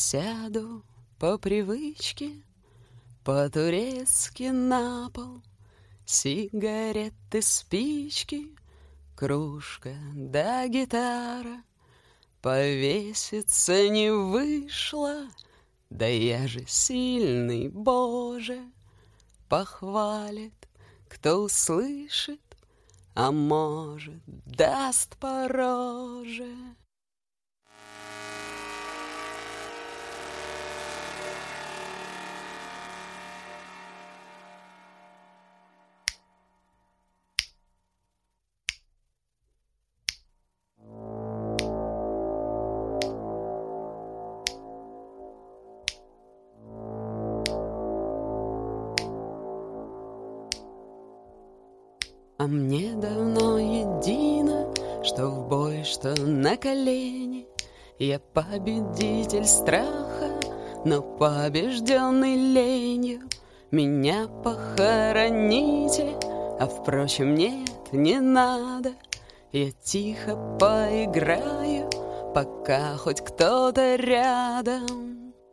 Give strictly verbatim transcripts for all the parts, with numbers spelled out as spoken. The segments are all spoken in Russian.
Сяду по привычке по-турецки на пол. Сигареты, спички, кружка да гитара. Повеситься не вышло, да я же сильный, Боже. Похвалит, кто услышит, а может, даст по роже. А мне давно едино, что в бой, что на колени. Я победитель страха, но побежденный ленью. Меня похороните, а впрочем, нет, не надо. Я тихо поиграю, пока хоть кто-то рядом.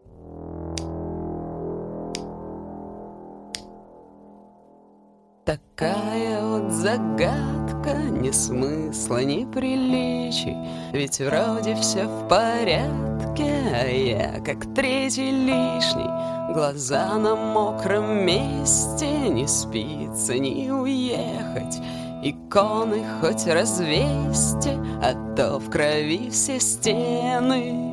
Такая вот загадка, ни смысла, ни приличий. Ведь вроде все в порядке, а я как третий лишний. Глаза на мокром месте, не спится, не уехать. Иконы хоть развесьте, а то в крови все стены.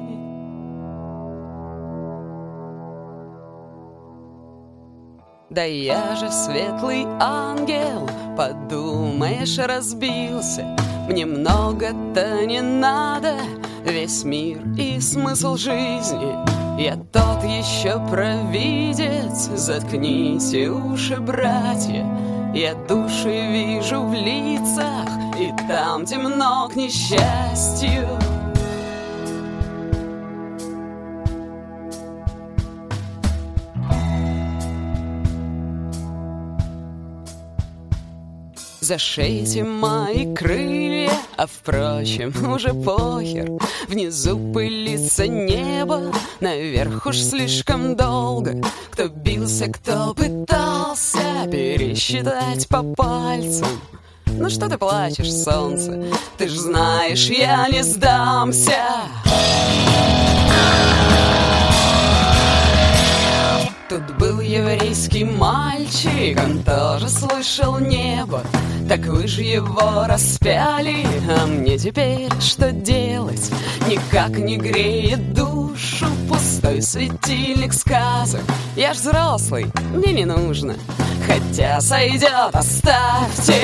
Да я же светлый ангел, подумаешь, разбился. Мне много-то не надо, весь мир и смысл жизни. Я тот еще провидец, заткните уши, братья. Я души вижу в лицах, и там темно к несчастью. Зашейте мои крылья, а впрочем, уже похер. Внизу пылится небо, наверх уж слишком долго. Кто бился, кто пытался пересчитать по пальцам. Ну что ты плачешь, солнце? Ты ж знаешь, я не сдамся. Тут был еврейский мальчик, он тоже слышал небо. Так вы же его распяли, а мне теперь что делать? Никак не греет душу пустой светильник сказок. Я ж взрослый, мне не нужно, хотя сойдет, оставьте.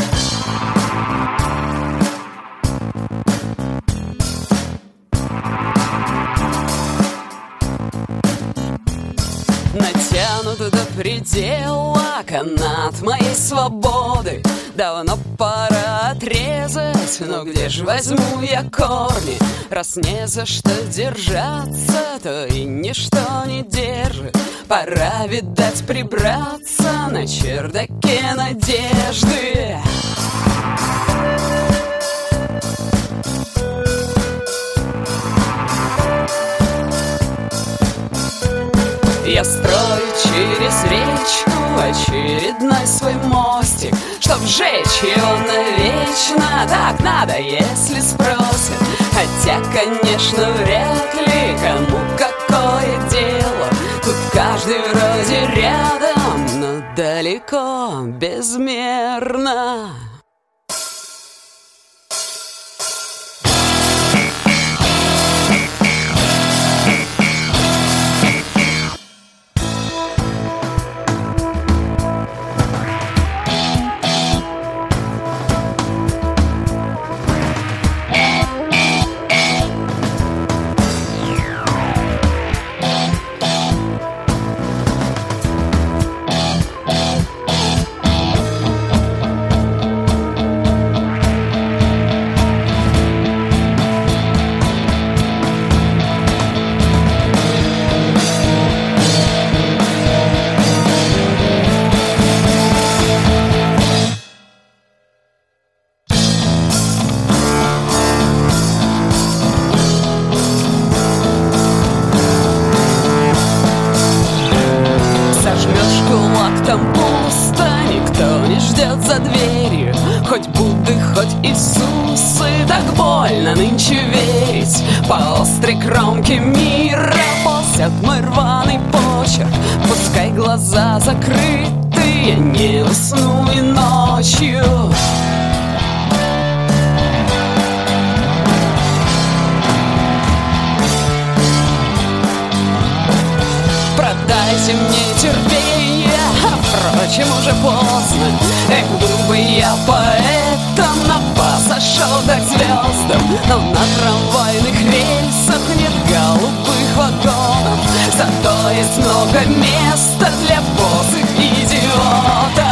Натянут до предела канат моей свободы. Давно пора отрезать, но где ж возьму я корни? Раз не за что держаться, то и ничто не держит. Пора, видать, прибраться на чердаке надежды. Я строю через речку очередной свой мостик, чтоб сжечь его навечно. Так надо, если спросят. Хотя, конечно, вряд ли кому какое дело. Тут каждый вроде рядом, но далеко безмерно. там пусто, никто не ждет за дверью. Хоть Будды, хоть Иисусы, так больно нынче верить. По острой кромке мира ползет мой рваный почерк. Пускай глаза закрыты, я не усну и ночью. Продайте мне терпение, а впрочем уже поздно. Эх, был бы я поэтом, на пасаж шел так звездам. Но на трамвайных рельсах нет голубых вагонов, зато есть много места для босых идиотов.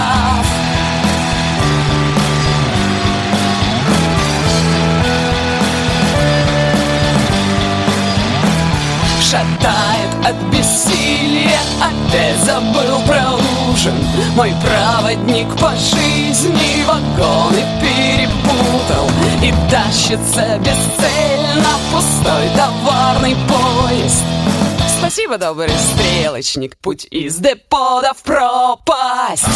Шатает от бессилия, опять забыл про ужин. Мой проводник по жизни вагоны перепутал и тащится бесцельно пустой товарный поезд. Спасибо, добрый стрелочник, путь из депота в пропасть.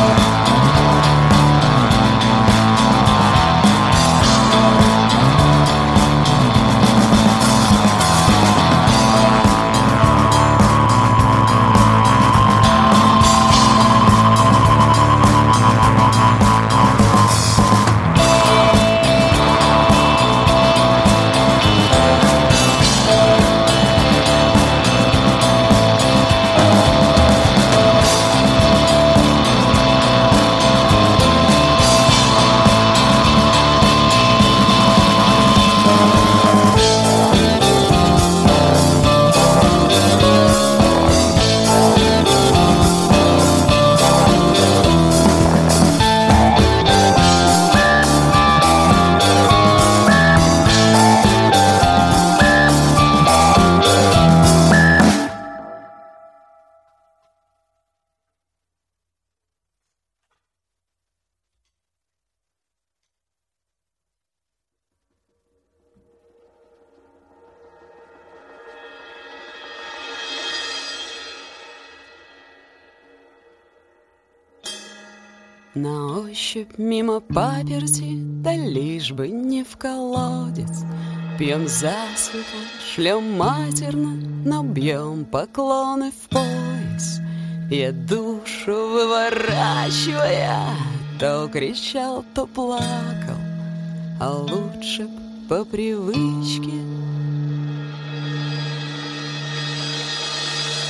На ощупь мимо паперти, да лишь бы не в колодец. Пьем засветло, шлем матерно, но бьем поклоны в пояс. Я душу выворачивая, то кричал, то плакал, а лучше б по привычке.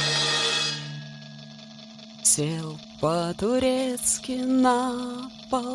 Сел по-турецки на пол